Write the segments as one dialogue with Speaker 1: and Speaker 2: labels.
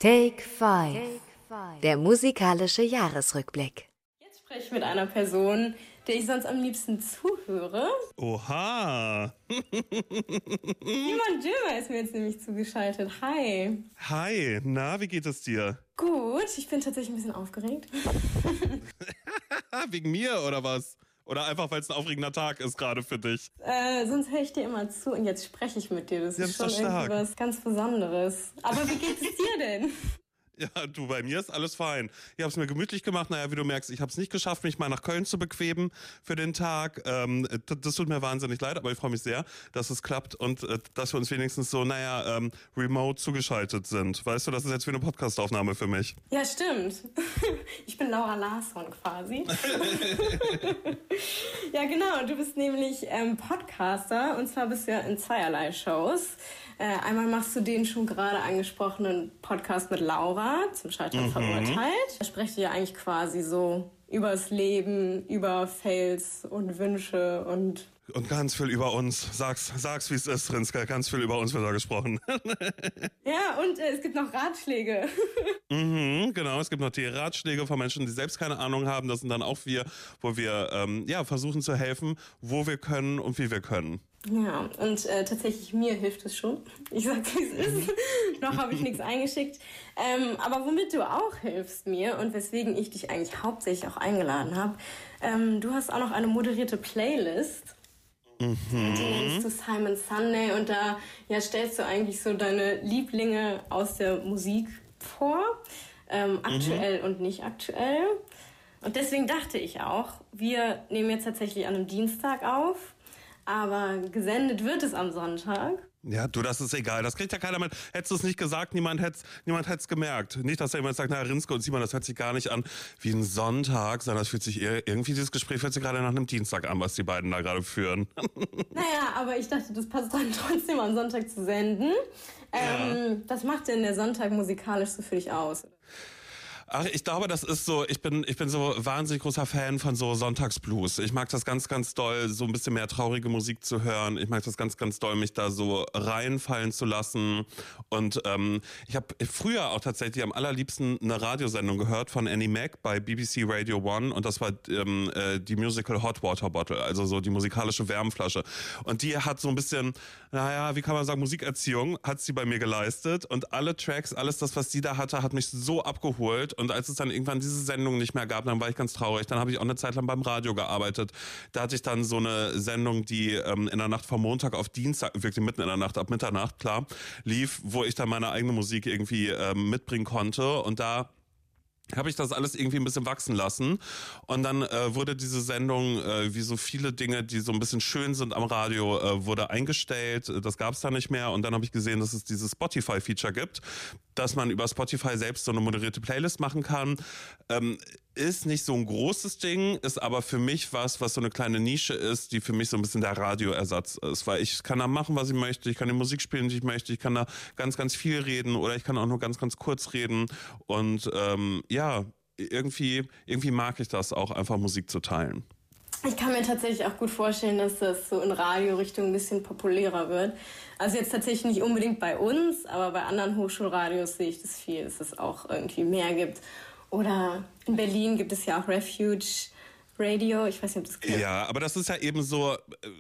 Speaker 1: Take 5, der musikalische Jahresrückblick.
Speaker 2: Jetzt spreche ich mit einer Person, der ich sonst am liebsten zuhöre.
Speaker 3: Oha!
Speaker 2: Simon Dömer ist mir jetzt nämlich zugeschaltet. Hi.
Speaker 3: Hi, na, wie geht es dir?
Speaker 2: Gut, ich bin tatsächlich ein bisschen aufgeregt.
Speaker 3: Wegen mir oder was? Oder einfach, weil es ein aufregender Tag ist gerade für dich?
Speaker 2: Sonst höre ich dir immer zu und jetzt spreche ich mit dir. Das ist schon
Speaker 3: stark.
Speaker 2: irgendwie was ganz Besonderes. Aber wie geht es dir denn?
Speaker 3: Ja, du, bei mir ist alles fein. Ich habe es mir gemütlich gemacht. Naja, wie du merkst, ich habe es nicht geschafft, mich mal nach Köln zu bequemen für den Tag. Das tut mir wahnsinnig leid, aber ich freue mich sehr, dass es klappt und dass wir uns wenigstens so, remote zugeschaltet sind. Weißt du, das ist jetzt wie eine Podcastaufnahme für mich.
Speaker 2: Ja, stimmt. Ich bin Laura Larsson quasi. Ja, genau. Du bist nämlich Podcaster und zwar bist du ja in zweierlei Shows. Einmal machst du den schon gerade angesprochenen Podcast mit Laura zum Scheitern verurteilt. Da sprecht ihr ja eigentlich quasi so übers Leben, über Fails und Wünsche und
Speaker 3: ganz viel über uns. Sag's wie es ist, Rinska. Ganz viel über uns wird da gesprochen.
Speaker 2: Ja, und es gibt noch Ratschläge.
Speaker 3: Genau, es gibt noch die Ratschläge von Menschen, die selbst keine Ahnung haben. Das sind dann auch wir, wo wir versuchen zu helfen, wo wir können und wie wir können.
Speaker 2: Ja, und tatsächlich mir hilft es schon. Ich sag's, wie es ist. Noch habe ich nichts eingeschickt. Aber womit du auch hilfst mir und weswegen ich dich eigentlich hauptsächlich auch eingeladen habe, du hast auch noch eine moderierte Playlist. Die nennst du Simon Sunday und da stellst du eigentlich so deine Lieblinge aus der Musik vor, aktuell und nicht aktuell. Und deswegen dachte ich auch, wir nehmen jetzt tatsächlich an einem Dienstag auf, aber gesendet wird es am Sonntag.
Speaker 3: Ja, du, das ist egal. Das kriegt ja keiner mit. Hättest du es nicht gesagt, niemand hätte es gemerkt. Nicht, dass da jemand sagt, na, Rinske und Simon, das hört sich gar nicht an wie ein Sonntag, sondern das fühlt sich irgendwie, dieses Gespräch fühlt sich gerade nach einem Dienstag an, was die beiden da gerade führen.
Speaker 2: Naja, aber ich dachte, das passt dann trotzdem am Sonntag zu senden. Was macht denn der Sonntag musikalisch so für dich aus?
Speaker 3: Ach, ich glaube, das ist so, ich bin so wahnsinnig großer Fan von so Sonntagsblues. Ich mag das ganz, ganz doll, so ein bisschen mehr traurige Musik zu hören. Ich mag das ganz, ganz doll, mich da so reinfallen zu lassen. Und ich habe früher auch tatsächlich am allerliebsten eine Radiosendung gehört von Annie Mac bei BBC Radio One und das war die Musical Hot Water Bottle, also so die musikalische Wärmflasche. Und die hat so ein bisschen, wie kann man sagen, Musikerziehung hat sie bei mir geleistet und alle Tracks, alles das, was sie da hatte, hat mich so abgeholt. Und als es dann irgendwann diese Sendung nicht mehr gab, dann war ich ganz traurig. Dann habe ich auch eine Zeit lang beim Radio gearbeitet. Da hatte ich dann so eine Sendung, die in der Nacht vom Montag auf Dienstag, wirklich mitten in der Nacht, ab Mitternacht, klar, lief, wo ich dann meine eigene Musik irgendwie mitbringen konnte. Und da habe ich das alles irgendwie ein bisschen wachsen lassen und dann wurde diese Sendung, wie so viele Dinge, die so ein bisschen schön sind am Radio, wurde eingestellt, das gab es dann nicht mehr und dann habe ich gesehen, dass es dieses Spotify-Feature gibt, dass man über Spotify selbst so eine moderierte Playlist machen kann. Ist nicht so ein großes Ding, ist aber für mich was so eine kleine Nische ist, die für mich so ein bisschen der Radioersatz ist, weil ich kann da machen, was ich möchte, ich kann die Musik spielen, die ich möchte, ich kann da ganz, ganz viel reden oder ich kann auch nur ganz, ganz kurz reden und irgendwie mag ich das auch, einfach Musik zu teilen.
Speaker 2: Ich kann mir tatsächlich auch gut vorstellen, dass das so in Radiorichtung ein bisschen populärer wird. Also jetzt tatsächlich nicht unbedingt bei uns, aber bei anderen Hochschulradios sehe ich das viel, dass es auch irgendwie mehr gibt. Oder in Berlin gibt es ja auch Refuge Radio, ich weiß nicht, ob das kennt.
Speaker 3: Ja, aber das ist ja eben so,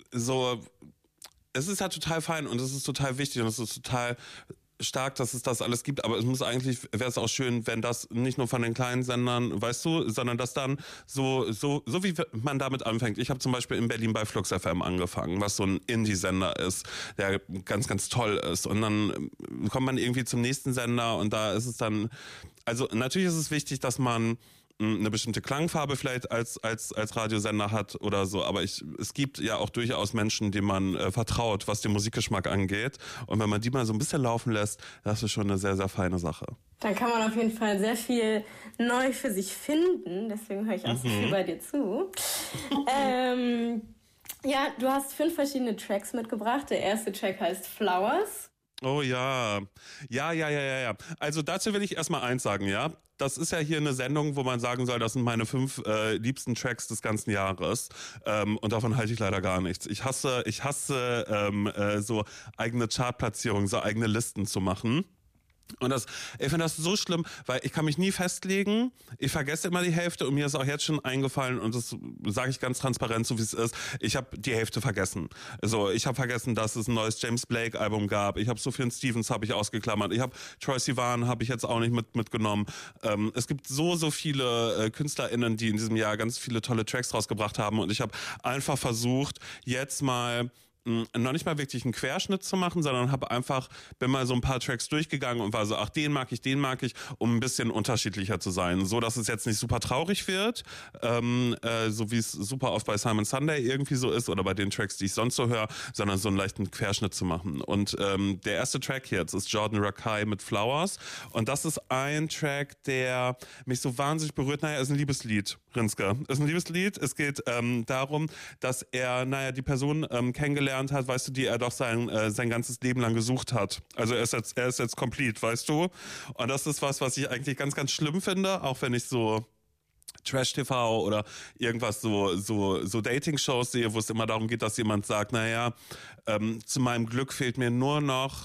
Speaker 3: es ist ja total fein und es ist total wichtig und es ist total stark, dass es das alles gibt, aber es muss eigentlich, wäre es auch schön, wenn das nicht nur von den kleinen Sendern, weißt du, sondern dass dann so wie man damit anfängt. Ich habe zum Beispiel in Berlin bei Flux FM angefangen, was so ein Indie-Sender ist, der ganz, ganz toll ist und dann kommt man irgendwie zum nächsten Sender und da ist es dann, also natürlich ist es wichtig, dass man eine bestimmte Klangfarbe vielleicht als Radiosender hat oder so, aber es gibt ja auch durchaus Menschen, denen man vertraut, was den Musikgeschmack angeht und wenn man die mal so ein bisschen laufen lässt, das ist schon eine sehr, sehr feine Sache.
Speaker 2: Da kann man auf jeden Fall sehr viel neu für sich finden, deswegen höre ich auch so viel bei dir zu. Ja, du hast 5 verschiedene Tracks mitgebracht, der erste Track heißt Flowers.
Speaker 3: Oh ja. Ja. Also dazu will ich erstmal eins sagen, ja. Das ist ja hier eine Sendung, wo man sagen soll, das sind meine 5 liebsten Tracks des ganzen Jahres. Und davon halte ich leider gar nichts. Ich hasse so eigene Chartplatzierungen, so eigene Listen zu machen. Und ich finde das so schlimm, weil ich kann mich nie festlegen. Ich vergesse immer die Hälfte und mir ist auch jetzt schon eingefallen und das sage ich ganz transparent, so wie es ist. Ich habe die Hälfte vergessen. Also ich habe vergessen, dass es ein neues James Blake Album gab. Ich habe Sufjan Stevens habe ich ausgeklammert. Ich habe Troye Sivan habe ich jetzt auch nicht mitgenommen. Es gibt so viele KünstlerInnen, die in diesem Jahr ganz viele tolle Tracks rausgebracht haben und ich habe einfach versucht, jetzt mal noch nicht mal wirklich einen Querschnitt zu machen, sondern bin mal so ein paar Tracks durchgegangen und war so, ach, den mag ich, um ein bisschen unterschiedlicher zu sein. So, dass es jetzt nicht super traurig wird, so wie es super oft bei Simon Sunday irgendwie so ist oder bei den Tracks, die ich sonst so höre, sondern so einen leichten Querschnitt zu machen. Und der erste Track jetzt ist Jordan Rakei mit Flowers und das ist ein Track, der mich so wahnsinnig berührt. Naja, ist ein Liebeslied, Rinske. Ist ein Liebeslied. Es geht darum, dass er, die Person kennengelernt hat, weißt du, die er doch sein ganzes Leben lang gesucht hat. Also er ist jetzt complete, weißt du? Und das ist was ich eigentlich ganz, ganz schlimm finde, auch wenn ich so Trash-TV oder irgendwas so Dating-Shows sehe, wo es immer darum geht, dass jemand sagt, zu meinem Glück fehlt mir nur noch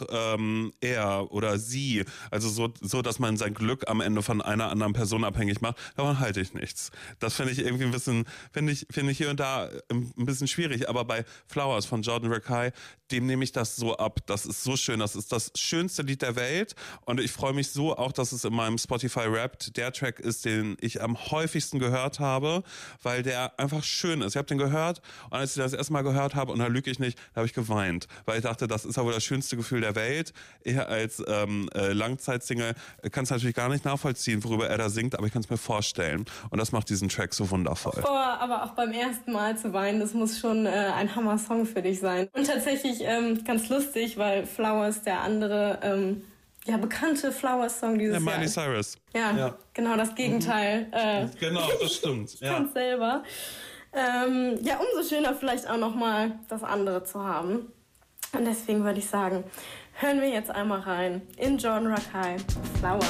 Speaker 3: er oder sie. Also so, dass man sein Glück am Ende von einer anderen Person abhängig macht. Davon halte ich nichts. Das finde ich irgendwie ein bisschen, finde ich hier und da ein bisschen schwierig. Aber bei Flowers von Jordan Rakei, dem nehme ich das so ab. Das ist so schön. Das ist das schönste Lied der Welt. Und ich freue mich so auch, dass es in meinem Spotify Wrapped der Track ist, den ich am häufigsten gehört habe, weil der einfach schön ist. Ich habe den gehört und als ich das erste Mal gehört habe, und da lüge ich nicht, da habe ich geweint, weil ich dachte, das ist ja wohl das schönste Gefühl der Welt. Ich als Langzeitsingle kann es natürlich gar nicht nachvollziehen, worüber er da singt, aber ich kann es mir vorstellen. Und das macht diesen Track so wundervoll.
Speaker 2: Aber auch beim ersten Mal zu weinen, das muss schon ein Hammer-Song für dich sein. Und tatsächlich ganz lustig, weil Flowers, der andere bekannte Flowers-Song dieses Jahr.
Speaker 3: Miley Cyrus.
Speaker 2: Ja, genau das Gegenteil.
Speaker 3: Genau, das stimmt. Ja.
Speaker 2: Ganz selber. Umso schöner vielleicht auch nochmal das andere zu haben. Und deswegen würde ich sagen, hören wir jetzt einmal rein in Jordan Rakei, Flowers.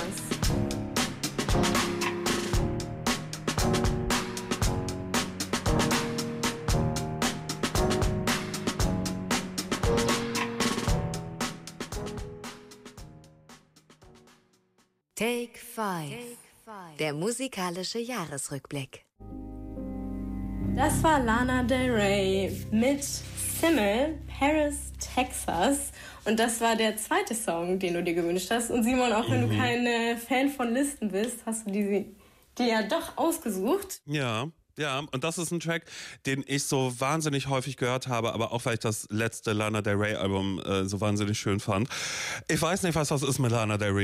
Speaker 1: Take 5, der musikalische Jahresrückblick.
Speaker 2: Das war Lana Del Rey mit Simmel, Paris, Texas. Und das war der zweite Song, den du dir gewünscht hast. Und Simon, auch wenn du kein Fan von Listen bist, hast du die ja doch ausgesucht.
Speaker 3: Ja, und das ist ein Track, den ich so wahnsinnig häufig gehört habe, aber auch weil ich das letzte Lana Del Rey Album so wahnsinnig schön fand. Ich weiß nicht, was das ist mit Lana Del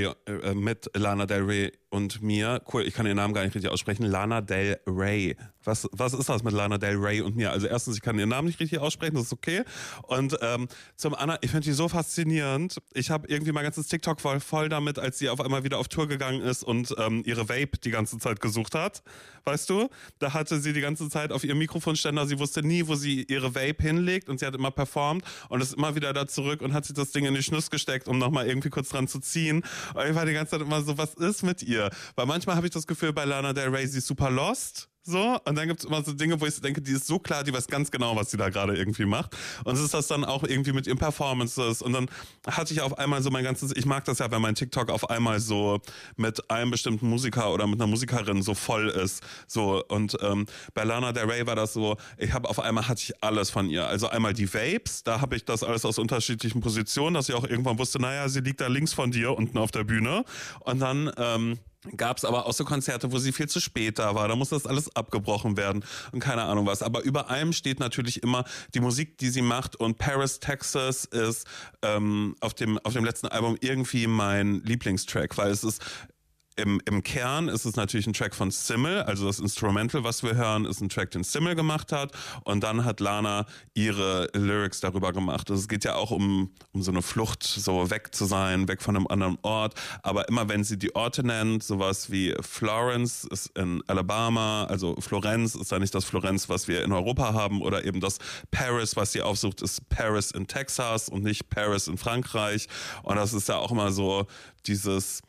Speaker 3: Rey und mir. Cool, ich kann den Namen gar nicht richtig aussprechen. Lana Del Rey. Was ist das mit Lana Del Rey und mir? Also erstens, ich kann ihren Namen nicht richtig aussprechen, das ist okay. Und zum anderen, ich finde die so faszinierend. Ich habe irgendwie mein ganzes TikTok voll damit, als sie auf einmal wieder auf Tour gegangen ist und ihre Vape die ganze Zeit gesucht hat. Weißt du? Da hatte sie die ganze Zeit auf ihrem Mikrofonständer, sie wusste nie, wo sie ihre Vape hinlegt und sie hat immer performt und ist immer wieder da zurück und hat sich das Ding in die Schnüss gesteckt, um nochmal irgendwie kurz dran zu ziehen. Und ich war die ganze Zeit immer so, was ist mit ihr? Weil manchmal habe ich das Gefühl, bei Lana Del Rey, sie ist super lost. So, und dann gibt's immer so Dinge, wo ich denke, die ist so klar, die weiß ganz genau, was sie da gerade irgendwie macht. Und es ist das dann auch irgendwie mit ihren Performances. Und dann hatte ich auf einmal so ich mag das ja, wenn mein TikTok auf einmal so mit einem bestimmten Musiker oder mit einer Musikerin so voll ist. So, und bei Lana Del Rey war das so, hatte ich alles von ihr. Also einmal die Vapes, da habe ich das alles aus unterschiedlichen Positionen, dass ich auch irgendwann wusste, sie liegt da links von dir unten auf der Bühne. Und dann gab es aber auch so Konzerte, wo sie viel zu spät da war. Da muss das alles abgebrochen werden und keine Ahnung was. Aber über allem steht natürlich immer die Musik, die sie macht. Und Paris, Texas ist auf dem letzten Album irgendwie mein Lieblingstrack, weil es ist im Kern ist es natürlich ein Track von Simmel, also das Instrumental, was wir hören, ist ein Track, den Simmel gemacht hat und dann hat Lana ihre Lyrics darüber gemacht. Also es geht ja auch um so eine Flucht, so weg zu sein, weg von einem anderen Ort, aber immer wenn sie die Orte nennt, sowas wie Florence ist in Alabama, also Florenz ist da nicht das Florenz, was wir in Europa haben oder eben das Paris, was sie aufsucht, ist Paris in Texas und nicht Paris in Frankreich und das ist ja auch immer so dieses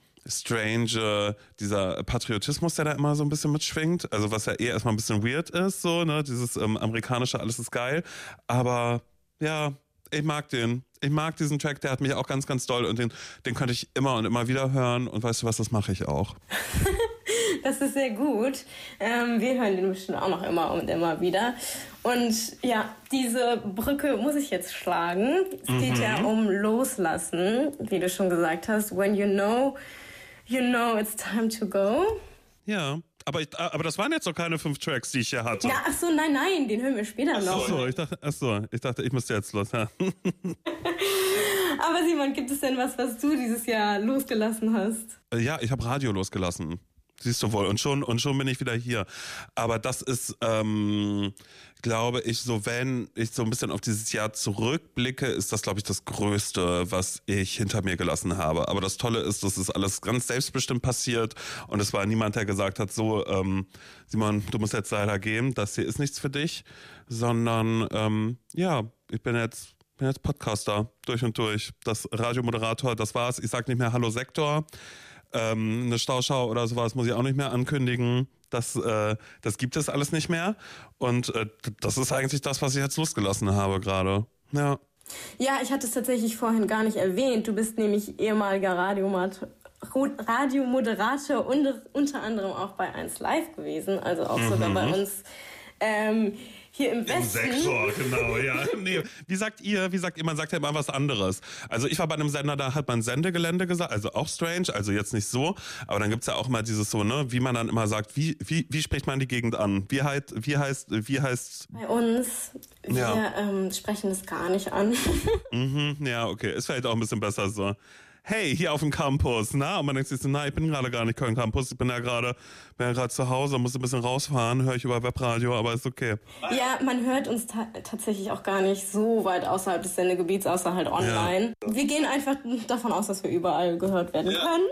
Speaker 3: dieser Patriotismus, der da immer so ein bisschen mitschwingt, also was ja erstmal ein bisschen weird ist, so, ne, dieses amerikanische, alles ist geil, aber ja, ich mag den. Ich mag diesen Track, der hat mich auch ganz, ganz doll und den könnte ich immer und immer wieder hören und weißt du was, das mache ich auch.
Speaker 2: Das ist sehr gut. Wir hören den bestimmt auch noch immer und immer wieder. Und ja, diese Brücke muss ich jetzt schlagen. Es geht ja um Loslassen, wie du schon gesagt hast. When you know it's time to go.
Speaker 3: Ja, aber das waren jetzt noch keine 5 Tracks, die ich hier hatte.
Speaker 2: Ja, ach so, nein, den hören wir später noch.
Speaker 3: Ich dachte, ich müsste jetzt los. Ja.
Speaker 2: Aber Simon, gibt es denn was du dieses Jahr losgelassen hast?
Speaker 3: Ja, ich habe Radio losgelassen. Siehst du wohl. Und schon bin ich wieder hier. Aber das ist, glaube ich, so wenn ich so ein bisschen auf dieses Jahr zurückblicke, ist das, glaube ich, das Größte, was ich hinter mir gelassen habe. Aber das Tolle ist, das ist alles ganz selbstbestimmt passiert. Und es war niemand, der gesagt hat, so, Simon, du musst jetzt leider gehen. Das hier ist nichts für dich. Sondern, ich bin jetzt Podcaster durch und durch. Das Radiomoderator, das war's. Ich sag nicht mehr Hallo Sektor. Eine Stauschau oder sowas muss ich auch nicht mehr ankündigen. Das gibt es alles nicht mehr. Und das ist eigentlich das, was ich jetzt losgelassen habe gerade. Ja.
Speaker 2: Ja, ich hatte es tatsächlich vorhin gar nicht erwähnt. Du bist nämlich ehemaliger Radiomoderator und unter anderem auch bei 1 Live gewesen. Also auch sogar bei uns hier im Westen.
Speaker 3: Im Sektor, genau, ja. Nee, wie sagt ihr? Man sagt ja immer was anderes. Also ich war bei einem Sender, da hat man Sendegelände gesagt, also auch strange, also jetzt nicht so, aber dann gibt's ja auch mal dieses so, ne, wie man dann immer sagt, wie spricht man die Gegend an? Wie heißt
Speaker 2: Bei uns, wir sprechen es gar nicht an.
Speaker 3: Ja, okay, ist vielleicht auch ein bisschen besser so. Hey, hier auf dem Campus, na? Und man denkt sich so, ich bin gerade gar nicht Köln Campus, ich bin ja gerade zu Hause, muss ein bisschen rausfahren, höre ich über Webradio, aber ist okay.
Speaker 2: Ja, man hört uns tatsächlich auch gar nicht so weit außerhalb des Sendegebiets, außer halt online. Ja. Wir gehen einfach davon aus, dass wir überall gehört werden können.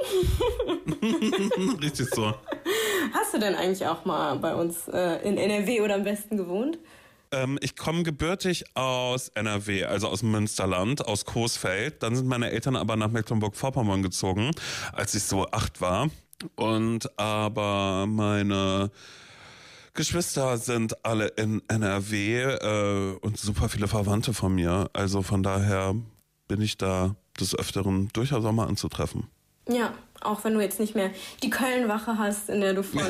Speaker 3: Richtig so.
Speaker 2: Hast du denn eigentlich auch mal bei uns in NRW oder im Westen gewohnt?
Speaker 3: Ich komme gebürtig aus NRW, also aus Münsterland, aus Coesfeld. Dann sind meine Eltern aber nach Mecklenburg-Vorpommern gezogen, als ich so 8 war. Aber meine Geschwister sind alle in NRW und super viele Verwandte von mir. Also von daher bin ich da des Öfteren durchaus auch mal anzutreffen.
Speaker 2: Ja, auch wenn du jetzt nicht mehr die Köln-Wache hast, in der du von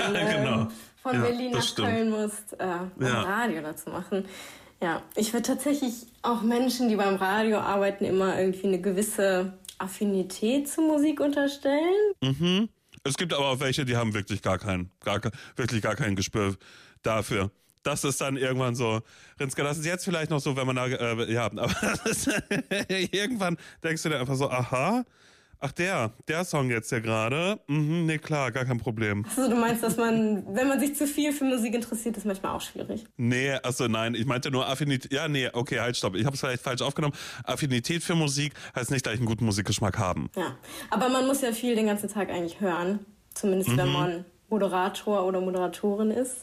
Speaker 2: Berlin nach Köln musst, um Radio dazu machen. Ja, ich würde tatsächlich auch Menschen, die beim Radio arbeiten, immer irgendwie eine gewisse Affinität zur Musik unterstellen.
Speaker 3: Mhm. Es gibt aber auch welche, die haben wirklich gar kein Gespür dafür. Das ist dann irgendwann so, Rinske, das ist jetzt vielleicht noch so, wenn man da, aber das ist, irgendwann denkst du dir einfach so, aha, ach der Song jetzt hier gerade, nee klar, gar kein Problem.
Speaker 2: Also du meinst, dass man, wenn man sich zu viel für Musik interessiert, ist manchmal auch schwierig?
Speaker 3: Nee, nein, ich meinte nur Affinität, okay, halt, stopp, ich habe es vielleicht falsch aufgenommen. Affinität für Musik heißt nicht gleich einen guten Musikgeschmack haben.
Speaker 2: Ja, aber man muss ja viel den ganzen Tag eigentlich hören, zumindest wenn man Moderator oder Moderatorin ist.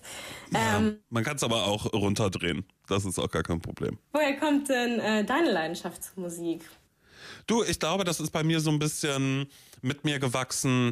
Speaker 3: Man kann es aber auch runterdrehen, das ist auch gar kein Problem.
Speaker 2: Woher kommt denn deine Leidenschaft zur Musik?
Speaker 3: Du, ich glaube, das ist bei mir so ein bisschen mit mir gewachsen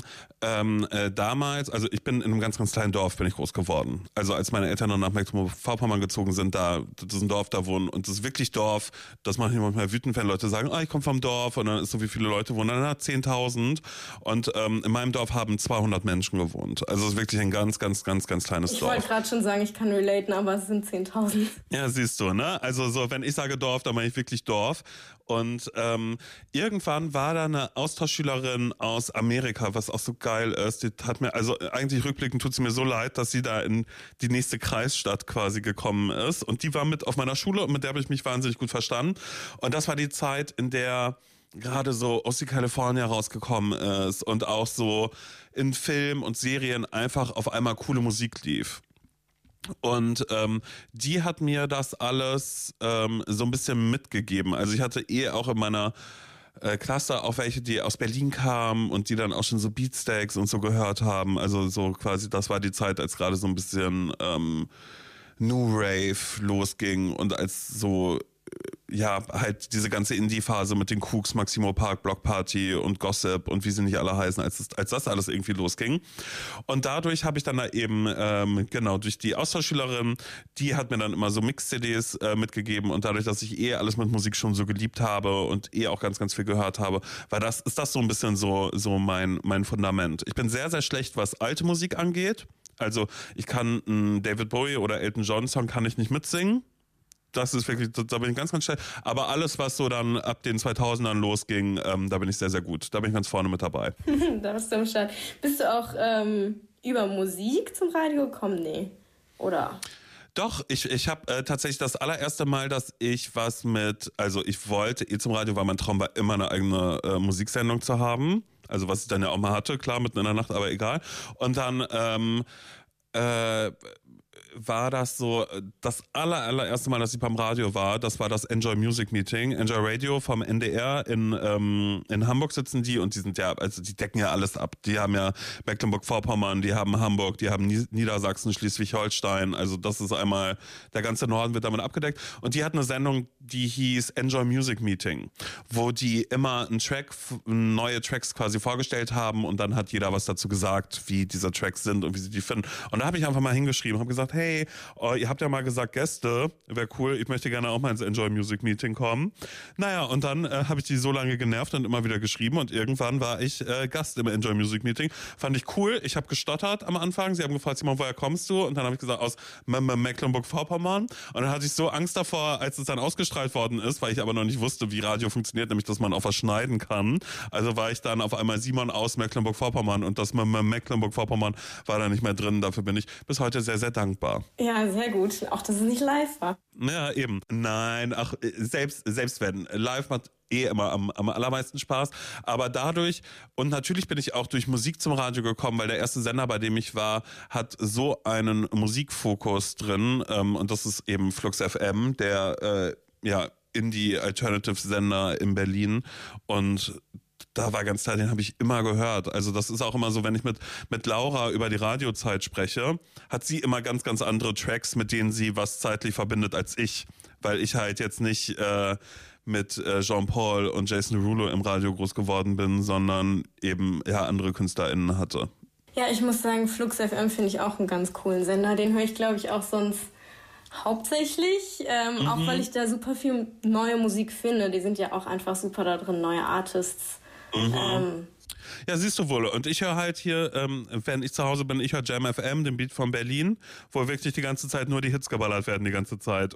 Speaker 3: damals. Also ich bin in einem ganz, ganz kleinen Dorf bin ich groß geworden. Also als meine Eltern dann nach Mecklenburg-Vorpommern gezogen sind, das ist ein Dorf, da wohnen. Und das ist wirklich Dorf. Das macht mich manchmal wütend, wenn Leute sagen, ich komme vom Dorf. Und dann ist so, wie viele Leute wohnen. Dann 10.000. Und in meinem Dorf haben 200 Menschen gewohnt. Also es ist wirklich ein ganz, ganz, ganz, ganz kleines Dorf.
Speaker 2: Ich wollte gerade schon sagen, ich kann relaten, aber es sind 10.000.
Speaker 3: Ja, siehst du, ne? Also so, wenn ich sage Dorf, dann meine ich wirklich Dorf. Und irgendwann war da eine Austauschschülerin aus Amerika, was auch so geil ist. Die hat mir, also eigentlich rückblickend tut es mir so leid, dass sie da in die nächste Kreisstadt quasi gekommen ist. Und die war mit auf meiner Schule und mit der habe ich mich wahnsinnig gut verstanden. Und das war die Zeit, in der gerade so Ossi California rausgekommen ist und auch so in Film und Serien einfach auf einmal coole Musik lief. Und die hat mir das alles so ein bisschen mitgegeben. Also ich hatte auch in meiner Klasse auch welche, die aus Berlin kamen und die dann auch schon so Beatsteaks und so gehört haben. Also so quasi, das war die Zeit, als gerade so ein bisschen New Rave losging und als so ja, halt diese ganze Indie-Phase mit den Kooks, Maximo Park, Block Party und Gossip und wie sie nicht alle heißen, als das alles irgendwie losging. Und dadurch habe ich dann da eben, genau, durch die Austauschschülerin, die hat mir dann immer so Mix-CDs mitgegeben und dadurch, dass ich alles mit Musik schon so geliebt habe und auch ganz, ganz viel gehört habe, ist das so ein bisschen so mein Fundament. Ich bin sehr, sehr schlecht, was alte Musik angeht. Also ich kann einen David Bowie oder Elton John Song kann ich nicht mitsingen. Das ist wirklich, da bin ich ganz, ganz schnell. Aber alles, was so dann ab den 2000ern losging, da bin ich sehr, sehr gut. Da bin ich ganz vorne mit dabei.
Speaker 2: Da bist du am Start. Bist du auch über Musik zum Radio gekommen? Nee. Oder?
Speaker 3: Doch, ich habe tatsächlich das allererste Mal, dass ich ich wollte zum Radio, weil mein Traum war, immer eine eigene Musiksendung zu haben. Also was ich dann ja auch mal hatte, klar, mitten in der Nacht, aber egal. Und dann war das so, das allererste Mal, dass ich beim Radio war, das war das Enjoy Music Meeting, Enjoy Radio vom NDR in Hamburg sitzen die und die sind ja, also die decken ja alles ab. Die haben ja Mecklenburg-Vorpommern, die haben Hamburg, die haben Niedersachsen, Schleswig-Holstein, also das ist einmal, der ganze Norden wird damit abgedeckt und die hatten eine Sendung, die hieß Enjoy Music Meeting, wo die immer neue Tracks quasi vorgestellt haben und dann hat jeder was dazu gesagt, wie diese Tracks sind und wie sie die finden. Und da habe ich einfach mal hingeschrieben, habe gesagt, hey, ihr habt ja mal gesagt, Gäste, wäre cool, ich möchte gerne auch mal ins Enjoy Music Meeting kommen. Naja, und dann habe ich die so lange genervt und immer wieder geschrieben und irgendwann war ich Gast im Enjoy Music Meeting. Fand ich cool, ich habe gestottert am Anfang, sie haben gefragt, Simon, woher kommst du? Und dann habe ich gesagt, aus Mecklenburg-Vorpommern. Und dann hatte ich so Angst davor, als es dann ausgestrahlt worden ist, weil ich aber noch nicht wusste, wie Radio funktioniert, nämlich, dass man auch was schneiden kann. Also war ich dann auf einmal Simon aus Mecklenburg-Vorpommern und das Mecklenburg-Vorpommern war da nicht mehr drin. Dafür bin ich bis heute sehr, sehr dankbar.
Speaker 2: Ja, sehr gut. Auch, dass es nicht live war.
Speaker 3: Ja, eben. Nein, ach, selbst wenn. Live macht immer am allermeisten Spaß. Aber dadurch, und natürlich bin ich auch durch Musik zum Radio gekommen, weil der erste Sender, bei dem ich war, hat so einen Musikfokus drin. Und das ist eben Flux FM, der Indie-Alternative-Sender in Berlin. Und da war ganz klar, den habe ich immer gehört. Also das ist auch immer so, wenn ich mit Laura über die Radiozeit spreche, hat sie immer ganz, ganz andere Tracks, mit denen sie was zeitlich verbindet als ich. Weil ich halt jetzt nicht mit Jean-Paul und Jason Derulo im Radio groß geworden bin, sondern eben andere KünstlerInnen hatte.
Speaker 2: Ja, ich muss sagen, Flux FM finde ich auch einen ganz coolen Sender. Den höre ich, glaube ich, auch sonst hauptsächlich, auch weil ich da super viel neue Musik finde. Die sind ja auch einfach super da drin, neue Artists.
Speaker 3: Ja, siehst du wohl. Und ich höre halt hier, wenn ich zu Hause bin, ich höre Jam FM, den Beat von Berlin, wo wirklich die ganze Zeit nur die Hits geballert werden, die ganze Zeit.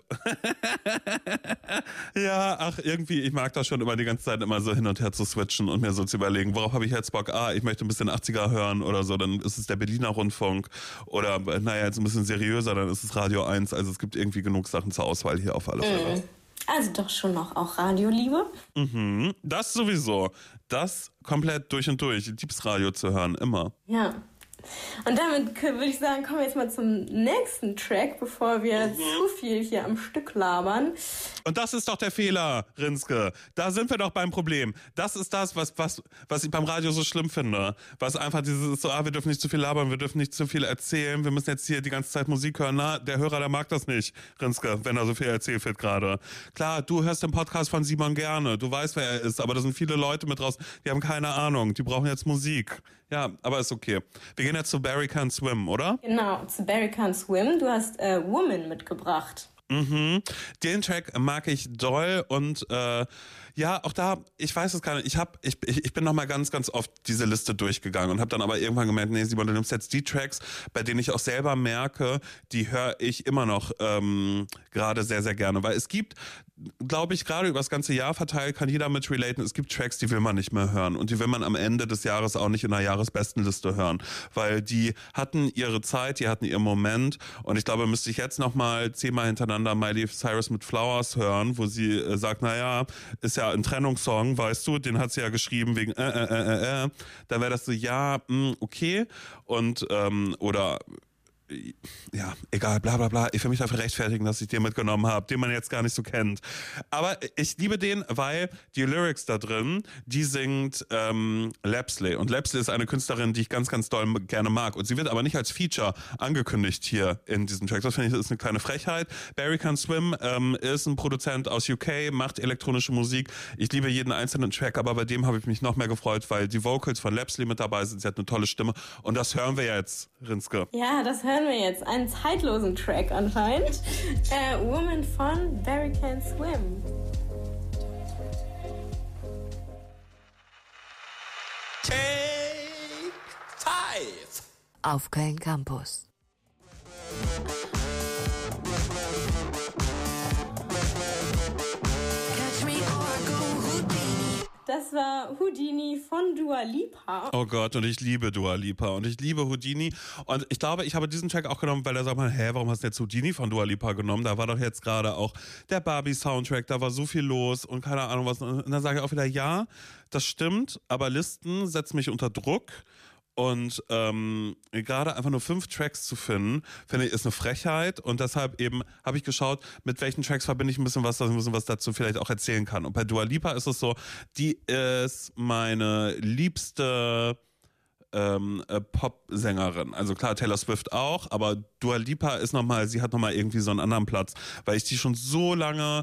Speaker 3: Ja, ach, irgendwie, ich mag das schon immer die ganze Zeit immer so hin und her zu switchen und mir so zu überlegen, worauf habe ich jetzt Bock? Ich möchte ein bisschen 80er hören oder so, dann ist es der Berliner Rundfunk oder, naja, jetzt ein bisschen seriöser, dann ist es Radio 1. Also es gibt irgendwie genug Sachen zur Auswahl hier auf alle Fälle.
Speaker 2: Also doch schon noch auch Radioliebe.
Speaker 3: Das sowieso. Das komplett durch und durch. Ich lieb's Radio zu hören, immer.
Speaker 2: Ja. Und damit würde ich sagen, kommen wir jetzt mal zum nächsten Track, bevor wir zu viel hier am Stück labern.
Speaker 3: Und das ist doch der Fehler, Rinske. Da sind wir doch beim Problem. Das ist das, was ich beim Radio so schlimm finde. Was einfach dieses so, wir dürfen nicht zu viel labern, wir dürfen nicht zu viel erzählen, wir müssen jetzt hier die ganze Zeit Musik hören. Na, der Hörer, der mag das nicht, Rinske, wenn er so viel erzählt wird gerade. Klar, du hörst den Podcast von Simon gerne, du weißt, wer er ist, aber da sind viele Leute mit draußen, die haben keine Ahnung, die brauchen jetzt Musik. Ja, aber ist okay. Wir gehen jetzt zu Barry Can't Swim, oder?
Speaker 2: Genau, zu Barry Can't Swim. Du hast Woman mitgebracht.
Speaker 3: Den Track mag ich doll und auch da, ich weiß es gar nicht, ich bin nochmal ganz, ganz oft diese Liste durchgegangen und habe dann aber irgendwann gemerkt, nee Simon, du nimmst jetzt die Tracks, bei denen ich auch selber merke, die höre ich immer noch gerade sehr, sehr gerne, weil es gibt, glaube ich, gerade über das ganze Jahr verteilt kann jeder mit relaten, es gibt Tracks, die will man nicht mehr hören und die will man am Ende des Jahres auch nicht in der Jahresbestenliste hören, weil die hatten ihre Zeit, die hatten ihren Moment und ich glaube, müsste ich jetzt nochmal 10-mal hintereinander Miley Cyrus mit Flowers hören, wo sie sagt, naja, ist ja ein Trennungssong, weißt du, den hat sie ja geschrieben wegen dann wäre das so, okay und oder ja, egal, bla bla bla. Ich will mich dafür rechtfertigen, dass ich den mitgenommen habe, den man jetzt gar nicht so kennt. Aber ich liebe den, weil die Lyrics da drin, die singt Lapsley. Und Lapsley ist eine Künstlerin, die ich ganz, ganz doll gerne mag. Und sie wird aber nicht als Feature angekündigt hier in diesem Track. Das finde ich ist eine kleine Frechheit. Barry Can Swim ist ein Produzent aus UK, macht elektronische Musik. Ich liebe jeden einzelnen Track, aber bei dem habe ich mich noch mehr gefreut, weil die Vocals von Lapsley mit dabei sind. Sie hat eine tolle Stimme. Und das hören wir jetzt, Rinske.
Speaker 2: Ja, das hören wir jetzt. Einen zeitlosen Track anscheinend. Woman von Barry Can Swim.
Speaker 1: Take 5 auf Köln Campus.
Speaker 2: Das war Houdini von Dua Lipa.
Speaker 3: Oh Gott, und ich liebe Dua Lipa und ich liebe Houdini. Und ich glaube, ich habe diesen Track auch genommen, weil er sagt mal, warum hast du jetzt Houdini von Dua Lipa genommen? Da war doch jetzt gerade auch der Barbie-Soundtrack, da war so viel los und keine Ahnung was. Und dann sage ich auch wieder, ja, das stimmt, aber Listen setzen mich unter Druck. Und gerade einfach nur 5 Tracks zu finden, finde ich, ist eine Frechheit. Und deshalb eben habe ich geschaut, mit welchen Tracks verbinde ich ein bisschen was, dass ich ein bisschen was dazu vielleicht auch erzählen kann. Und bei Dua Lipa ist es so, die ist meine liebste Pop-Sängerin. Also klar, Taylor Swift auch, aber Dua Lipa ist sie hat nochmal irgendwie so einen anderen Platz, weil ich die schon so lange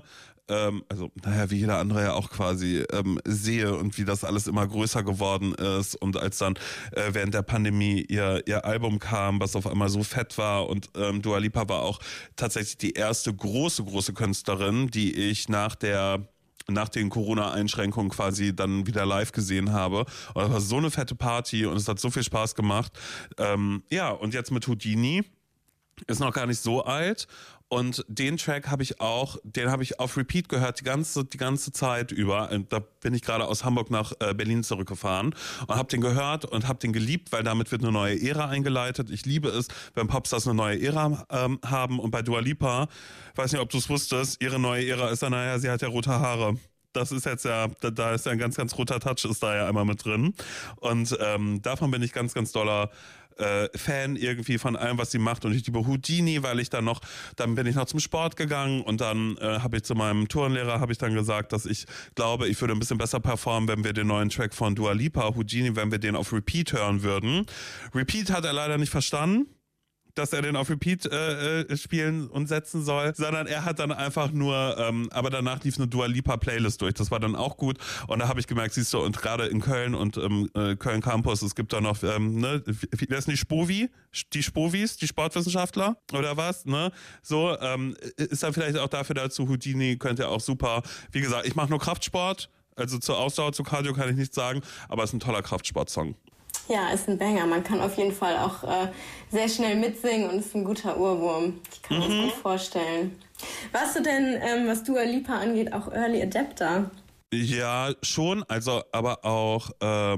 Speaker 3: wie jeder andere ja auch quasi sehe und wie das alles immer größer geworden ist und als dann während der Pandemie ihr Album kam, was auf einmal so fett war und Dua Lipa war auch tatsächlich die erste große Künstlerin, die ich nach den Corona-Einschränkungen quasi dann wieder live gesehen habe. Und das war so eine fette Party und es hat so viel Spaß gemacht. Und jetzt mit Houdini, ist noch gar nicht so alt. Und den Track habe ich auf Repeat gehört, die ganze Zeit über. Und da bin ich gerade aus Hamburg nach Berlin zurückgefahren und habe den gehört und habe den geliebt, weil damit wird eine neue Ära eingeleitet. Ich liebe es, wenn Popstars eine neue Ära haben. Und bei Dua Lipa, weiß nicht, ob du es wusstest, ihre neue Ära ist dann, sie hat ja rote Haare. Das ist jetzt da ist ja ein ganz, ganz roter Touch, ist da ja einmal mit drin. Und davon bin ich ganz, ganz doller Fan irgendwie von allem, was sie macht. Und ich liebe Houdini, weil dann bin ich noch zum Sport gegangen und dann habe ich zu meinem Turnlehrer gesagt, dass ich glaube, ich würde ein bisschen besser performen, wenn wir den neuen Track von Dua Lipa, Houdini, wenn wir den auf Repeat hören würden. Repeat hat er leider nicht verstanden, dass er den auf Repeat spielen und setzen soll, sondern er hat dann einfach nur, aber danach lief eine Dua Lipa Playlist durch. Das war dann auch gut und da habe ich gemerkt, siehst du, und gerade in Köln und Köln Campus, es gibt da noch, wer ist die Spovi? Die Spovis, die Sportwissenschaftler oder was, ne? So, ist dann vielleicht auch dazu, Houdini könnte ja auch super, wie gesagt, ich mache nur Kraftsport, also zur Ausdauer, zu Cardio kann ich nichts sagen, aber es ist ein toller Kraftsportsong.
Speaker 2: Ja, ist ein Banger. Man kann auf jeden Fall auch sehr schnell mitsingen und ist ein guter Ohrwurm. Ich kann mir das gut vorstellen. Warst du denn, was Dua Lipa angeht, auch Early Adapter?
Speaker 3: Ja, schon. Also, aber auch,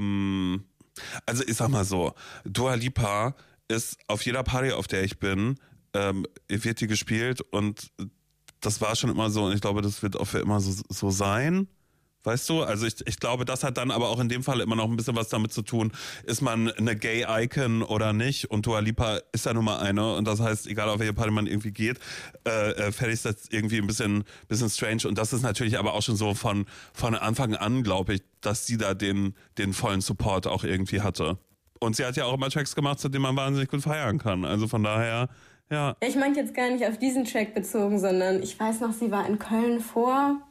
Speaker 3: also ich sag mal so, Dua Lipa ist auf jeder Party, auf der ich bin, wird die gespielt und das war schon immer so und ich glaube, das wird auch für immer so sein. Weißt du, also ich glaube, das hat dann aber auch in dem Fall immer noch ein bisschen was damit zu tun, ist man eine Gay-Icon oder nicht und Dua Lipa ist ja nun mal eine und das heißt, egal auf welche Party man irgendwie geht, fände ich das irgendwie ein bisschen strange und das ist natürlich aber auch schon so von Anfang an, glaube ich, dass sie da den vollen Support auch irgendwie hatte. Und sie hat ja auch immer Tracks gemacht, zu denen man wahnsinnig gut feiern kann, also von daher, ja.
Speaker 2: Ich meinte jetzt gar nicht auf diesen Track bezogen, sondern ich weiß noch, sie war in Köln vor...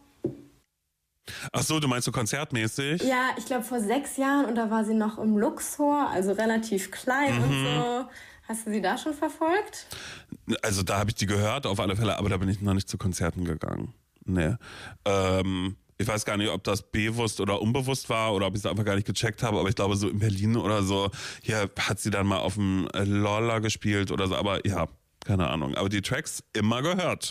Speaker 3: Ach so, du meinst so konzertmäßig?
Speaker 2: Ja, ich glaube vor 6 Jahren und da war sie noch im Luxor, also relativ klein und so. Hast du sie da schon verfolgt?
Speaker 3: Also da habe ich die gehört, auf alle Fälle, aber da bin ich noch nicht zu Konzerten gegangen. Nee. Ich weiß gar nicht, ob das bewusst oder unbewusst war oder ob ich es einfach gar nicht gecheckt habe, aber ich glaube so in Berlin oder so, hier hat sie dann mal auf dem Lolla gespielt oder so, aber ja, keine Ahnung. Aber die Tracks immer gehört.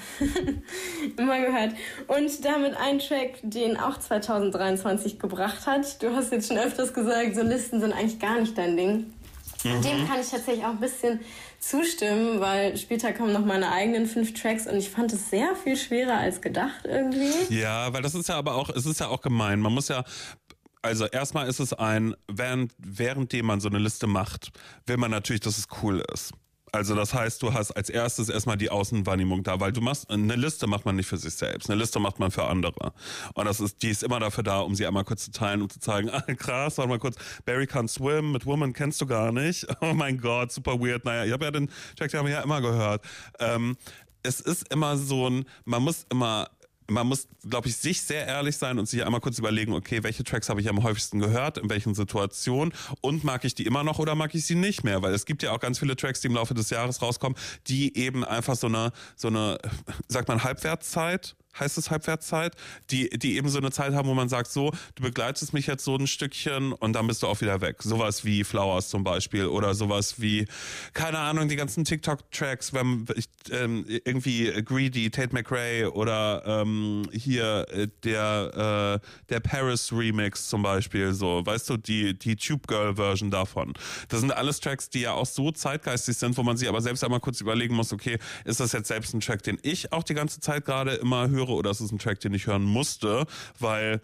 Speaker 2: Immer gehört. Und damit ein Track, den auch 2023 gebracht hat. Du hast jetzt schon öfters gesagt, so Listen sind eigentlich gar nicht dein Ding. Dem kann ich tatsächlich auch ein bisschen zustimmen, weil später kommen noch meine eigenen 5 Tracks und ich fand es sehr viel schwerer als gedacht irgendwie.
Speaker 3: Ja, weil das ist ja aber auch, es ist ja auch gemein. Man muss ja, also erstmal ist es währenddem man so eine Liste macht, will man natürlich, dass es cool ist. Also das heißt, du hast als erstes erstmal die Außenwahrnehmung da, weil eine Liste macht man nicht für sich selbst, eine Liste macht man für andere. Und die ist immer dafür da, um sie einmal kurz zu teilen und zu zeigen, krass, warte mal kurz, Barry Can't Swim mit Woman kennst du gar nicht. Oh mein Gott, super weird. Naja, ich habe ja den Track, den haben wir ja immer gehört. Es ist immer so man muss, glaube ich, sich sehr ehrlich sein und sich einmal kurz überlegen, okay, welche Tracks habe ich am häufigsten gehört, in welchen Situationen und mag ich die immer noch oder mag ich sie nicht mehr? Weil es gibt ja auch ganz viele Tracks, die im Laufe des Jahres rauskommen, die eben einfach so eine, sagt man Halbwertszeit? Heißt es Halbwertszeit, die eben so eine Zeit haben, wo man sagt, so, du begleitest mich jetzt so ein Stückchen und dann bist du auch wieder weg. Sowas wie Flowers zum Beispiel oder sowas wie, keine Ahnung, die ganzen TikTok-Tracks, irgendwie Greedy, Tate McRae oder hier der Paris-Remix zum Beispiel, so, weißt du, die Tube Girl-Version davon. Das sind alles Tracks, die ja auch so zeitgeistig sind, wo man sich aber selbst einmal kurz überlegen muss, okay, ist das jetzt selbst ein Track, den ich auch die ganze Zeit gerade immer höre, oder ist es ein Track, den ich hören musste, weil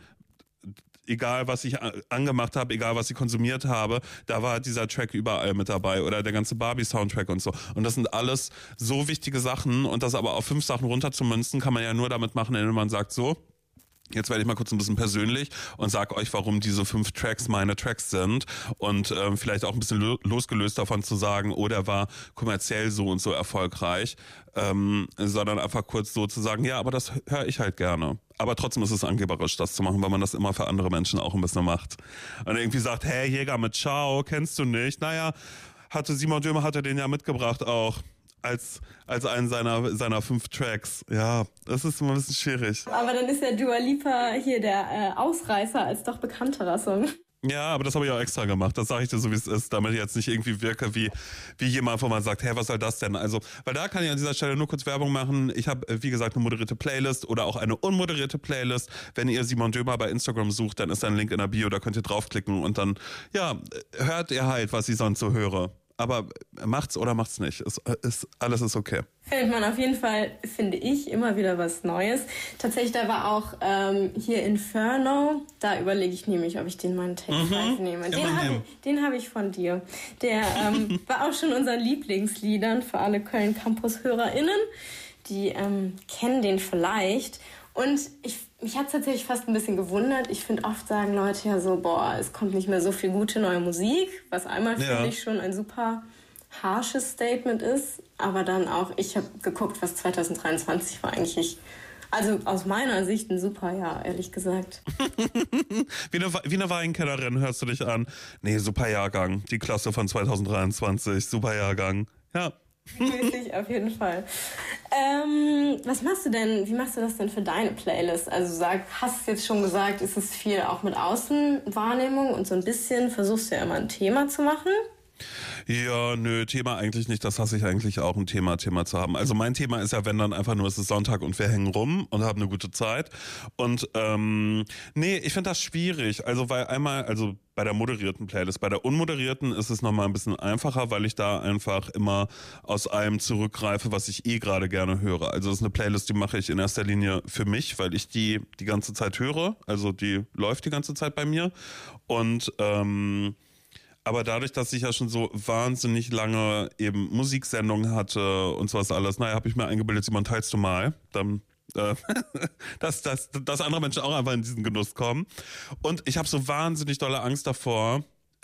Speaker 3: egal was ich angemacht habe, egal was ich konsumiert habe, da war dieser Track überall mit dabei oder der ganze Barbie-Soundtrack und so. Und das sind alles so wichtige Sachen und das aber auf 5 Sachen runterzumünzen, kann man ja nur damit machen, indem man sagt, so, jetzt werde ich mal kurz ein bisschen persönlich und sag euch, warum diese 5 Tracks meine Tracks sind und vielleicht auch ein bisschen losgelöst davon zu sagen, oh, der war kommerziell so und so erfolgreich, sondern einfach kurz so zu sagen, ja, aber das höre ich halt gerne. Aber trotzdem ist es angeberisch, das zu machen, weil man das immer für andere Menschen auch ein bisschen macht. Und irgendwie sagt, hey, Jäger mit Ciao, kennst du nicht? Naja, Simon Dömer hatte den ja mitgebracht auch. Als einen seiner 5 Tracks. Ja, das ist immer ein bisschen schwierig.
Speaker 2: Aber dann ist ja Dua Lipa hier der Ausreißer als doch bekannterer Song.
Speaker 3: Ja, aber das habe ich auch extra gemacht. Das sage ich dir so, wie es ist, damit ich jetzt nicht irgendwie wirke wie jemand, wo man sagt, hey, was soll das denn? Also, weil da kann ich an dieser Stelle nur kurz Werbung machen. Ich habe, wie gesagt, eine moderierte Playlist oder auch eine unmoderierte Playlist. Wenn ihr Simon Dömer bei Instagram sucht, dann ist da ein Link in der Bio, da könnt ihr draufklicken und dann, ja, hört ihr halt, was ich sonst so höre. Aber macht's oder macht's nicht. Alles ist okay.
Speaker 2: Findet man auf jeden Fall, finde ich, immer wieder was Neues. Tatsächlich, da war auch hier Inferno. Da überlege ich nämlich, ob ich den meinen Text nehme. Den habe ich von dir. Der war auch schon unseren Lieblingsliedern für alle Köln-Campus-HörerInnen. Die kennen den vielleicht. Und mich hat es tatsächlich fast ein bisschen gewundert. Ich finde, oft sagen Leute ja so, boah, es kommt nicht mehr so viel gute neue Musik, was einmal finde ich schon ein super harsches Statement ist. Aber dann auch, ich habe geguckt, was 2023 war eigentlich. Also aus meiner Sicht ein super Jahr, ehrlich gesagt.
Speaker 3: wie eine Weinkennerin hörst du dich an. Nee, super Jahrgang. Die Klasse von 2023, super Jahrgang. Ja.
Speaker 2: Richtig, auf jeden Fall. Was machst du denn, wie machst du das denn für deine Playlist? Also hast du jetzt schon gesagt, ist es viel auch mit Außenwahrnehmung und so ein bisschen versuchst du ja immer ein Thema zu machen?
Speaker 3: Ja, nö, Thema eigentlich nicht. Das hasse ich eigentlich auch, ein Thema zu haben. Also mein Thema ist ja, wenn dann einfach nur, es ist Sonntag und wir hängen rum und haben eine gute Zeit. Und nee, ich finde das schwierig. Also bei der moderierten Playlist. Bei der unmoderierten ist es nochmal ein bisschen einfacher, weil ich da einfach immer aus allem zurückgreife, was ich gerade gerne höre. Also das ist eine Playlist, die mache ich in erster Linie für mich, weil ich die ganze Zeit höre. Also die läuft die ganze Zeit bei mir. Und aber dadurch, dass ich ja schon so wahnsinnig lange eben Musiksendungen hatte und sowas alles, habe ich mir eingebildet, Simon, teilst du mal, dann dass andere Menschen auch einfach in diesen Genuss kommen. Und ich habe so wahnsinnig dolle Angst davor,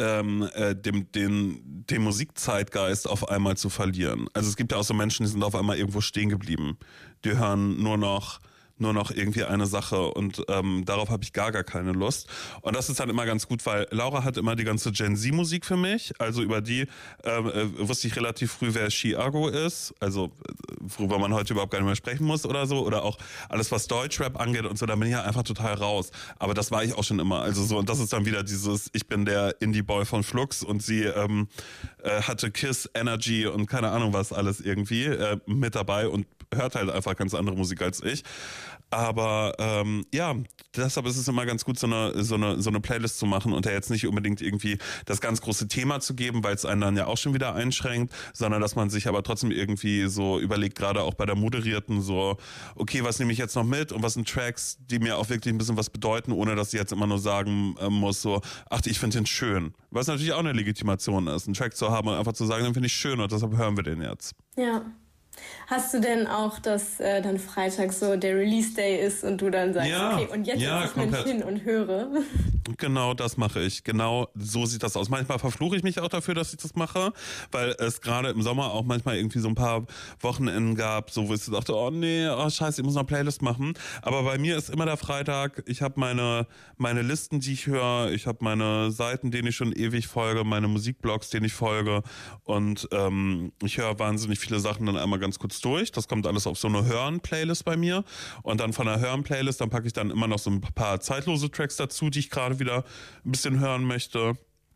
Speaker 3: den Musikzeitgeist auf einmal zu verlieren. Also es gibt ja auch so Menschen, die sind auf einmal irgendwo stehen geblieben. Die hören nur noch irgendwie eine Sache und darauf habe ich gar keine Lust. Und das ist dann immer ganz gut, weil Laura hat immer die ganze Gen-Z-Musik für mich. Also über die wusste ich relativ früh, wer Chiago ist. Also worüber man heute überhaupt gar nicht mehr sprechen muss oder so. Oder auch alles, was Deutschrap angeht und so, da bin ich ja einfach total raus. Aber das war ich auch schon immer. Also so, und das ist dann wieder dieses, ich bin der Indie-Boy von Flux und sie hatte Kiss, Energy und keine Ahnung was alles irgendwie mit dabei und hört halt einfach ganz andere Musik als ich. Aber ja, deshalb ist es immer ganz gut, so eine Playlist zu machen und da jetzt nicht unbedingt irgendwie das ganz große Thema zu geben, weil es einen dann ja auch schon wieder einschränkt, sondern dass man sich aber trotzdem irgendwie so überlegt, gerade auch bei der moderierten so, okay, was nehme ich jetzt noch mit und was sind Tracks, die mir auch wirklich ein bisschen was bedeuten, ohne dass ich jetzt immer nur sagen muss, so, ach, ich finde den schön. Was natürlich auch eine Legitimation ist, einen Track zu haben und einfach zu sagen, den finde ich schön und deshalb hören wir den jetzt.
Speaker 2: Ja. Hast du denn auch, dass dann Freitag so der Release-Day ist und du dann sagst, okay, und jetzt setze ich mich hin und höre?
Speaker 3: Genau, das mache ich. Genau so sieht das aus. Manchmal verfluche ich mich auch dafür, dass ich das mache, weil es gerade im Sommer auch manchmal irgendwie so ein paar Wochenenden gab, so wo ich so dachte, oh nee, oh scheiße, ich muss noch eine Playlist machen. Aber bei mir ist immer der Freitag, ich habe meine Listen, die ich höre, ich habe meine Seiten, denen ich schon ewig folge, meine Musikblogs, denen ich folge und ich höre wahnsinnig viele Sachen dann einmal ganz kurz durch. Das kommt alles auf so eine Hören-Playlist bei mir. Und dann von der Hören-Playlist, dann packe ich dann immer noch so ein paar zeitlose Tracks dazu, die ich gerade wieder ein bisschen hören möchte.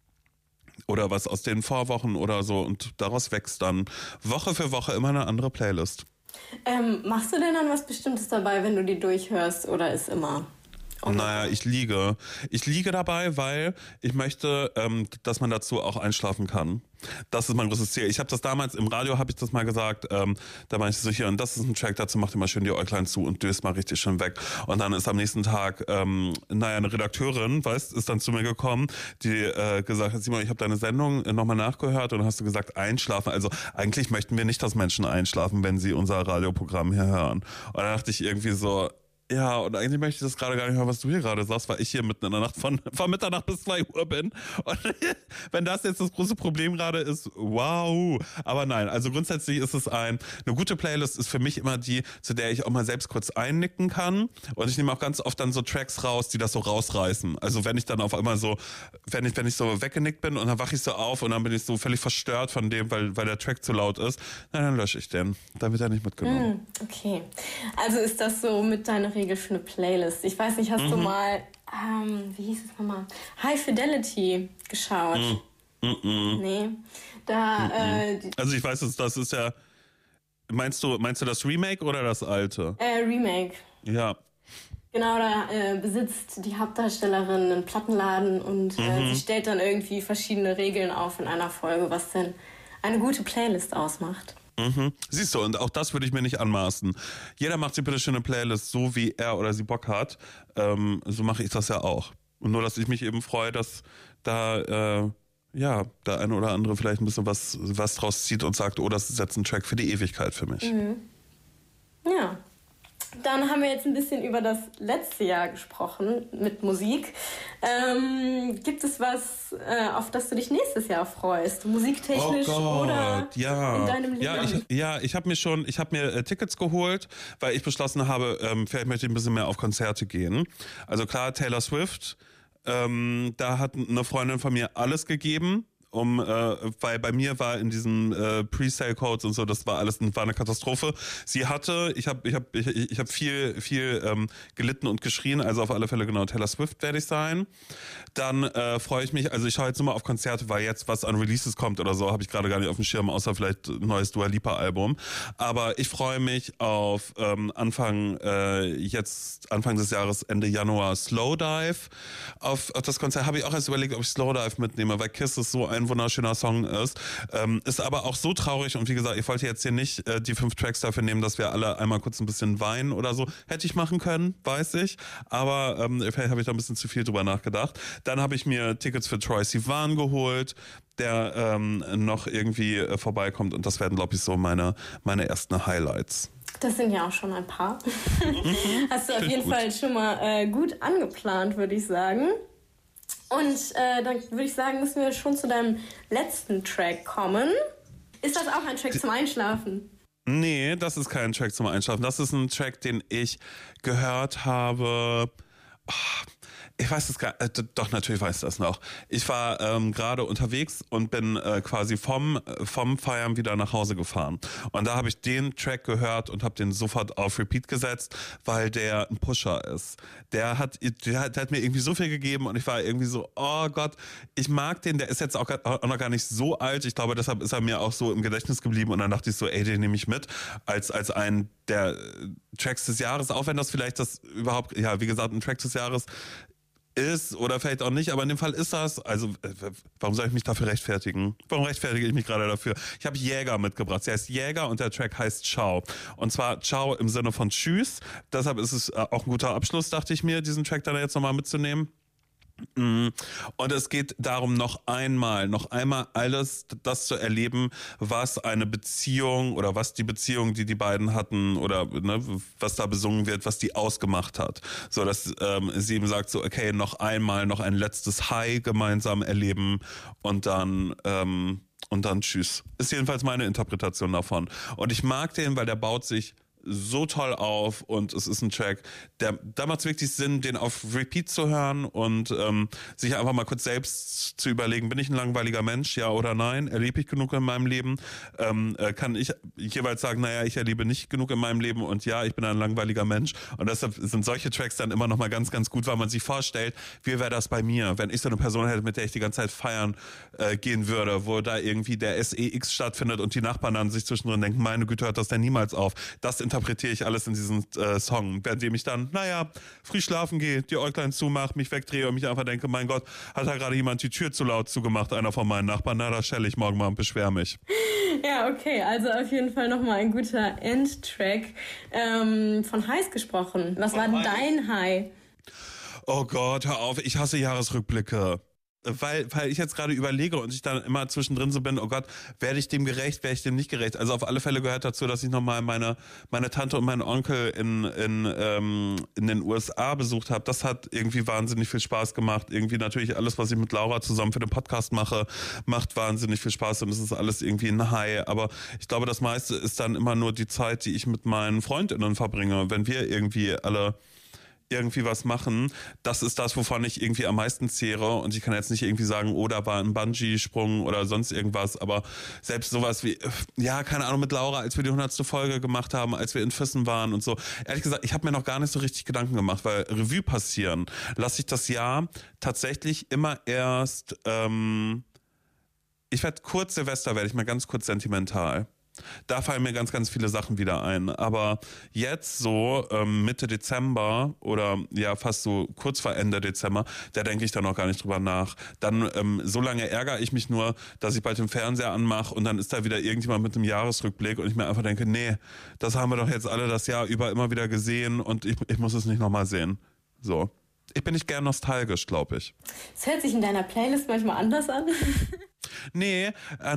Speaker 3: Oder was aus den Vorwochen oder so. Und daraus wächst dann Woche für Woche immer eine andere Playlist.
Speaker 2: Machst du denn dann was Bestimmtes dabei, wenn du die durchhörst? Oder ist immer...
Speaker 3: Naja, ich liege. Ich liege dabei, weil ich möchte, dass man dazu auch einschlafen kann. Das ist mein großes Ziel. Ich habe das damals im Radio, habe ich das mal gesagt, da meinte ich so hier, und das ist ein Track, dazu macht immer schön die Äuglein zu und döst mal richtig schön weg. Und dann ist am nächsten Tag, eine Redakteurin, ist dann zu mir gekommen, die gesagt hat, Simon, ich habe deine Sendung nochmal nachgehört und hast du gesagt, einschlafen. Also eigentlich möchten wir nicht, dass Menschen einschlafen, wenn sie unser Radioprogramm hier hören. Und dann dachte ich irgendwie so, ja, und eigentlich möchte ich das gerade gar nicht hören, was du hier gerade sagst, weil ich hier mitten in der Nacht von Mitternacht bis 2 Uhr bin. Und wenn das jetzt das große Problem gerade ist, wow. Aber nein, also grundsätzlich ist es eine gute Playlist ist für mich immer die, zu der ich auch mal selbst kurz einnicken kann. Und ich nehme auch ganz oft dann so Tracks raus, die das so rausreißen. Also wenn ich dann auf einmal so, wenn ich so weggenickt bin und dann wache ich so auf und dann bin ich so völlig verstört von dem, weil der Track zu laut ist, dann lösche ich den. Da wird er nicht mitgenommen.
Speaker 2: Okay. Also ist das so mit deiner Regel für eine Playlist? Ich weiß nicht, hast du mal, wie hieß es nochmal? High Fidelity geschaut? Nee. Da,
Speaker 3: also ich weiß, das ist ja, meinst du das Remake oder das alte?
Speaker 2: Remake.
Speaker 3: Ja.
Speaker 2: Genau, da besitzt die Hauptdarstellerin einen Plattenladen und sie stellt dann irgendwie verschiedene Regeln auf in einer Folge, was denn eine gute Playlist ausmacht.
Speaker 3: Siehst du, und auch das würde ich mir nicht anmaßen. Jeder macht sich bitte schön eine Playlist, so wie er oder sie Bock hat. So mache ich das ja auch. Und nur, dass ich mich eben freue, dass da der eine oder andere vielleicht ein bisschen was draus zieht und sagt, oh, das ist jetzt ein Track für die Ewigkeit für mich.
Speaker 2: Ja. Dann haben wir jetzt ein bisschen über das letzte Jahr gesprochen mit Musik. Gibt es was, auf das du dich nächstes Jahr freust? Musiktechnisch oder in deinem Leben?
Speaker 3: Ich habe mir Tickets geholt, weil ich beschlossen habe, vielleicht möchte ich ein bisschen mehr auf Konzerte gehen. Also klar, Taylor Swift, da hat eine Freundin von mir alles gegeben. Weil bei mir war in diesen Pre-Sale-Codes und so, das war eine Katastrophe. Ich habe viel gelitten und geschrien, also auf alle Fälle genau Taylor Swift werde ich sein. Dann freue ich mich, also ich schaue jetzt nur mal auf Konzerte, weil jetzt was an Releases kommt oder so, habe ich gerade gar nicht auf dem Schirm, außer vielleicht ein neues Dua Lipa-Album. Aber ich freue mich auf Anfang des Jahres, Ende Januar, Slowdive. Auf das Konzert habe ich auch erst überlegt, ob ich Slowdive mitnehme, weil Kiss ist so ein wunderschöner Song ist. Ist aber auch so traurig und wie gesagt, ich wollte jetzt hier nicht die 5 Tracks dafür nehmen, dass wir alle einmal kurz ein bisschen weinen oder so. Hätte ich machen können, weiß ich. Aber vielleicht habe ich da ein bisschen zu viel drüber nachgedacht. Dann habe ich mir Tickets für Troye Sivan geholt, der noch irgendwie vorbeikommt und das werden, glaube ich, so meine ersten Highlights.
Speaker 2: Das sind ja auch schon ein paar. Hast du auf jeden Fall schon mal gut angeplant, würde ich sagen. Und dann würde ich sagen, müssen wir schon zu deinem letzten Track kommen. Ist das auch ein Track zum Einschlafen?
Speaker 3: Nee, das ist kein Track zum Einschlafen. Das ist ein Track, den ich gehört habe. Ich weiß es gar nicht. Doch, natürlich weiß ich das noch. Ich war gerade unterwegs und bin quasi vom Feiern wieder nach Hause gefahren. Und da habe ich den Track gehört und habe den sofort auf Repeat gesetzt, weil der ein Pusher ist. Der hat mir irgendwie so viel gegeben und ich war irgendwie so, oh Gott, ich mag den. Der ist jetzt auch noch gar nicht so alt. Ich glaube, deshalb ist er mir auch so im Gedächtnis geblieben. Und dann dachte ich so, ey, den nehme ich mit als einen der Tracks des Jahres. Auch wenn das vielleicht wie gesagt, ein Track des Jahres ist oder vielleicht auch nicht, aber in dem Fall ist das, also warum soll ich mich dafür rechtfertigen? Warum rechtfertige ich mich gerade dafür? Ich habe Jäger mitgebracht. Sie heißt Jäger und der Track heißt Ciao. Und zwar Ciao im Sinne von Tschüss. Deshalb ist es auch ein guter Abschluss, dachte ich mir, diesen Track dann jetzt nochmal mitzunehmen. Und es geht darum, noch einmal alles das zu erleben, was eine Beziehung oder was die Beziehung, die beiden hatten oder ne, was da besungen wird, was die ausgemacht hat. So, dass sie eben sagt so, okay, noch ein letztes Hi gemeinsam erleben und dann tschüss. Ist jedenfalls meine Interpretation davon. Und ich mag den, weil der baut sich so toll auf und es ist ein Track, da macht es wirklich Sinn, den auf Repeat zu hören und sich einfach mal kurz selbst zu überlegen, bin ich ein langweiliger Mensch, ja oder nein? Erlebe ich genug in meinem Leben? Kann ich jeweils sagen, naja, ich erlebe nicht genug in meinem Leben und ja, ich bin ein langweiliger Mensch und deshalb sind solche Tracks dann immer noch mal ganz, ganz gut, weil man sich vorstellt, wie wäre das bei mir, wenn ich so eine Person hätte, mit der ich die ganze Zeit feiern gehen würde, wo da irgendwie der SEX stattfindet und die Nachbarn dann sich zwischendrin denken, meine Güte, hört das denn niemals auf? Das interpretiere ich alles in diesem Song, währenddem ich dann, früh schlafen gehe, die Äuglein zumache, mich wegdrehe und mich einfach denke, mein Gott, hat da gerade jemand die Tür zu laut zugemacht, einer von meinen Nachbarn, na, da schelle ich morgen mal und beschwer mich.
Speaker 2: Ja, okay, also auf jeden Fall nochmal ein guter Endtrack. Von Highs gesprochen. Was war dein High?
Speaker 3: Oh Gott, hör auf, ich hasse Jahresrückblicke. Weil ich jetzt gerade überlege und ich dann immer zwischendrin so bin, oh Gott, werde ich dem gerecht, werde ich dem nicht gerecht? Also auf alle Fälle gehört dazu, dass ich nochmal meine Tante und meinen Onkel in den USA besucht habe. Das hat irgendwie wahnsinnig viel Spaß gemacht. Irgendwie natürlich alles, was ich mit Laura zusammen für den Podcast mache, macht wahnsinnig viel Spaß und es ist alles irgendwie ein High. Aber ich glaube, das meiste ist dann immer nur die Zeit, die ich mit meinen FreundInnen verbringe. Wenn wir irgendwie alle irgendwie was machen, das ist das, wovon ich irgendwie am meisten zehre und ich kann jetzt nicht irgendwie sagen, oh, da war ein Bungee-Sprung oder sonst irgendwas, aber selbst sowas wie, ja, keine Ahnung, mit Laura, als wir die 100. Folge gemacht haben, als wir in Füssen waren und so, ehrlich gesagt, ich habe mir noch gar nicht so richtig Gedanken gemacht, weil Revue passieren, lasse ich das Jahr tatsächlich immer erst, ich werde kurz Silvester, werde ich mal ganz kurz sentimental. Da fallen mir ganz, ganz viele Sachen wieder ein. Aber jetzt so Mitte Dezember oder ja fast so kurz vor Ende Dezember, da denke ich dann noch gar nicht drüber nach. Dann so lange ärgere ich mich nur, dass ich bald den Fernseher anmache und dann ist da wieder irgendjemand mit einem Jahresrückblick und ich mir einfach denke, nee, das haben wir doch jetzt alle das Jahr über immer wieder gesehen und ich muss es nicht nochmal sehen. So. Ich bin nicht gern nostalgisch, glaube ich.
Speaker 2: Es hört sich in deiner Playlist manchmal anders an.
Speaker 3: Nee,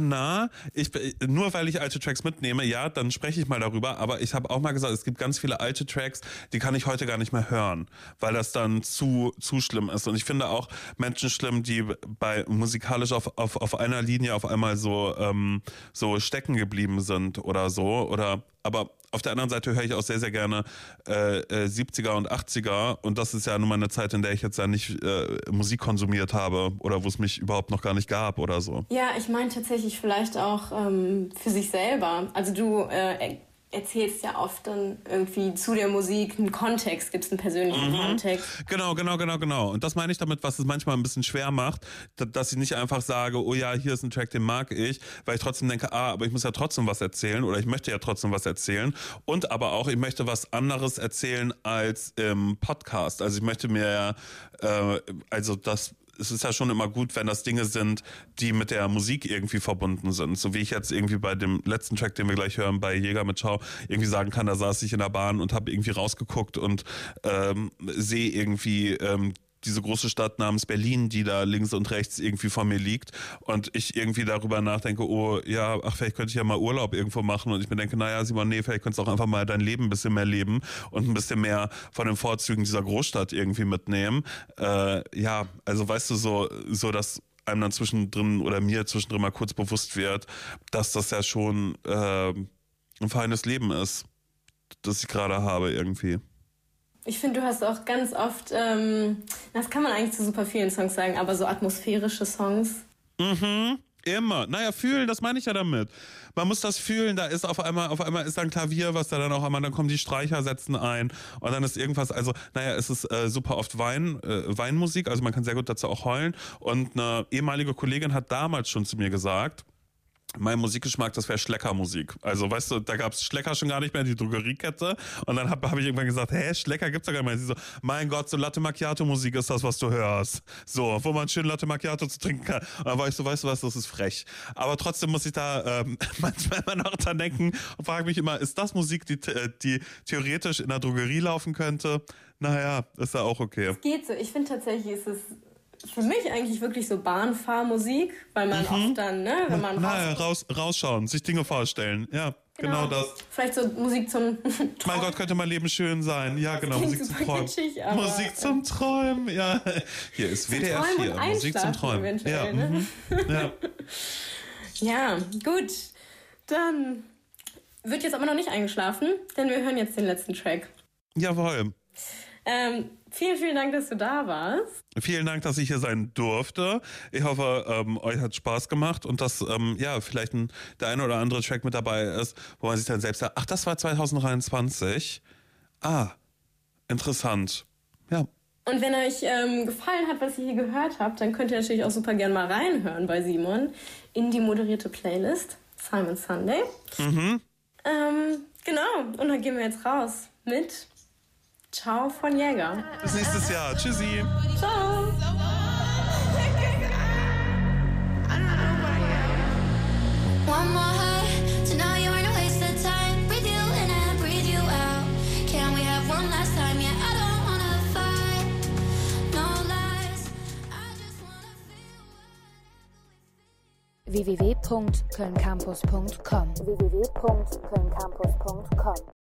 Speaker 3: nur weil ich alte Tracks mitnehme, ja, dann spreche ich mal darüber, aber ich habe auch mal gesagt, es gibt ganz viele alte Tracks, die kann ich heute gar nicht mehr hören, weil das dann zu schlimm ist und ich finde auch Menschen schlimm, die bei musikalisch auf einer Linie auf einmal so stecken geblieben sind oder so, aber auf der anderen Seite höre ich auch sehr, sehr gerne 70er und 80er und das ist ja nun mal eine Zeit, in der ich jetzt ja nicht Musik konsumiert habe oder wo es mich überhaupt noch gar nicht gab oder so.
Speaker 2: Ja, ich meine tatsächlich vielleicht auch für sich selber. Also du erzählst ja oft dann irgendwie zu der Musik einen Kontext, gibt es einen persönlichen Kontext.
Speaker 3: Genau. Und das meine ich damit, was es manchmal ein bisschen schwer macht, dass ich nicht einfach sage, oh ja, hier ist ein Track, den mag ich, weil ich trotzdem denke, aber ich muss ja trotzdem was erzählen oder ich möchte ja trotzdem was erzählen und aber auch, ich möchte was anderes erzählen als im Podcast. Also ich möchte mir es ist ja schon immer gut, wenn das Dinge sind, die mit der Musik irgendwie verbunden sind. So wie ich jetzt irgendwie bei dem letzten Track, den wir gleich hören, bei Jäger mit Ciao, irgendwie sagen kann, da saß ich in der Bahn und habe irgendwie rausgeguckt und sehe irgendwie diese große Stadt namens Berlin, die da links und rechts irgendwie vor mir liegt und ich irgendwie darüber nachdenke, oh ja, vielleicht könnte ich ja mal Urlaub irgendwo machen und ich mir denke, naja Simon, nee, vielleicht könntest du auch einfach mal dein Leben ein bisschen mehr leben und ein bisschen mehr von den Vorzügen dieser Großstadt irgendwie mitnehmen. Ja, also weißt du, so dass einem dann zwischendrin oder mir zwischendrin mal kurz bewusst wird, dass das ja schon ein feines Leben ist, das ich gerade habe irgendwie.
Speaker 2: Ich finde, du hast auch ganz oft, das kann man eigentlich zu super vielen Songs sagen, aber so atmosphärische Songs.
Speaker 3: Immer. Naja, fühlen, das meine ich ja damit. Man muss das fühlen, da ist auf einmal ist da ein Klavier, was da dann auch einmal, dann kommen die Streicher, setzen ein und dann ist irgendwas, also naja, es ist super oft Weinmusik, also man kann sehr gut dazu auch heulen und eine ehemalige Kollegin hat damals schon zu mir gesagt, mein Musikgeschmack, das wäre Schleckermusik. Also, weißt du, da gab es Schlecker schon gar nicht mehr, die Drogeriekette. Und dann hab ich irgendwann gesagt, Schlecker gibt's doch gar nicht mehr. Sie so, mein Gott, so Latte Macchiato Musik ist das, was du hörst. So, wo man schön Latte Macchiato zu trinken kann. Und dann war ich so, weißt du was, das ist frech. Aber trotzdem muss ich da manchmal immer noch dran denken und frage mich immer, ist das Musik, die theoretisch in der Drogerie laufen könnte? Naja, ist ja auch okay.
Speaker 2: Es geht so. Ich finde tatsächlich, ist es für mich eigentlich wirklich so Bahnfahrmusik, weil man oft dann, ne, wenn man
Speaker 3: rausschauen, sich Dinge vorstellen. Ja, genau das.
Speaker 2: Vielleicht so Musik zum Träumen.
Speaker 3: Mein Gott, könnte mein Leben schön sein. Ja, genau, Musik zum Träumen. Kitschig, aber, Musik zum Träumen, ja. Hier ist WDR 4, Musik zum Träumen. Ja,
Speaker 2: ne?
Speaker 3: Ja.
Speaker 2: Ja, gut. Dann wird jetzt aber noch nicht eingeschlafen, denn wir hören jetzt den letzten Track.
Speaker 3: Jawohl.
Speaker 2: Vielen, vielen Dank, dass du da warst.
Speaker 3: Vielen Dank, dass ich hier sein durfte. Ich hoffe, euch hat Spaß gemacht und dass vielleicht der eine oder andere Track mit dabei ist, wo man sich dann selbst sagt, ach, das war 2023. Ah, interessant. Ja.
Speaker 2: Und wenn euch gefallen hat, was ihr hier gehört habt, dann könnt ihr natürlich auch super gern mal reinhören bei Simon in die moderierte Playlist Simon Sunday.
Speaker 3: Mhm.
Speaker 2: Genau, und dann gehen wir jetzt raus mit Ciao von Jäger.
Speaker 3: Bis nächstes Jahr. Tschüssi.
Speaker 2: Ciao.
Speaker 4: One more high, so now you're in a waste of time. Breathe you in and breathe you out. Can we have one last time? Yeah, I don't wanna fight. No lies. I just wanna feel
Speaker 1: www.kölncampus.com